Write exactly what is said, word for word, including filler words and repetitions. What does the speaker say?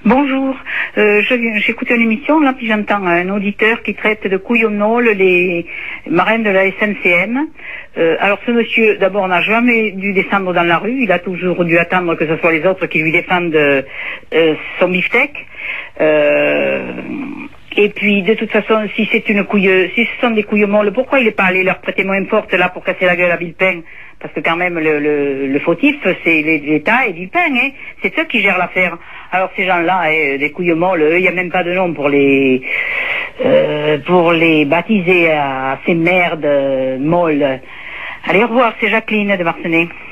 Bonjour, euh, j'écoute une émission là, puis j'entends un auditeur qui traite de couillonnol les marins de la S N C M. Euh, alors ce monsieur, d'abord, n'a jamais dû descendre dans la rue, il a toujours dû attendre que ce soit les autres qui lui défendent euh, son beefsteak. Euh, et puis de toute façon, si c'est une couille, si ce sont des couilles molles, pourquoi il n'est pas allé leur prêter moins forte là pour casser la gueule à Villepin? Parce que quand même le, le, le fautif c'est l'État et Villepin, hein. C'est eux qui gèrent l'affaire. Alors ces gens-là, hein, des couilles molles, il n'y a même pas de nom pour les euh, pour les baptiser à ces merdes molles. Allez, au revoir, c'est Jacqueline de Marcenay.